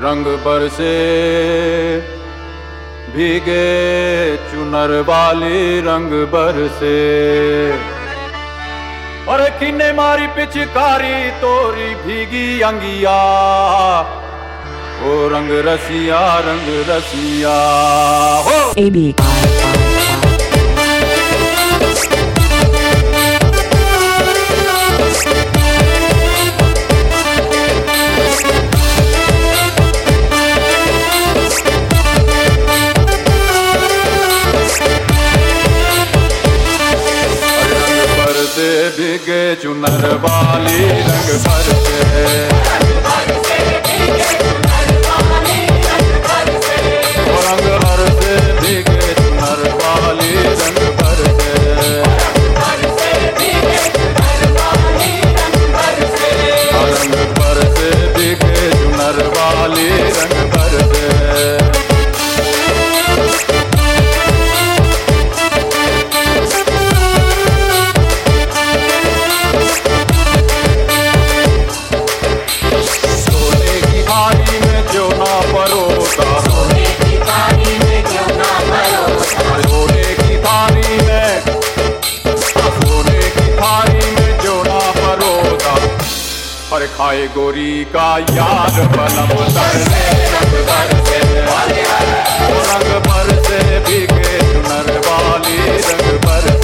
रंग बरसे भीगे चुनर वाली रंग बरसे। और किन्ने मारी पिचकारी तोरी भीगी अंगिया, ओ रंग रसिया हो। AB भीगे चुनर वाली रंग बरसे, रंग बरसे भीगे चुनर वाली रंग बरसे। रंग बरसे भीगे चुनर वाली रंग बरसे। पर खाए गोरी का यार बलम तरसे रंग बरसे, रंग बरसे भीगे चुनर वाली रंग बरसे।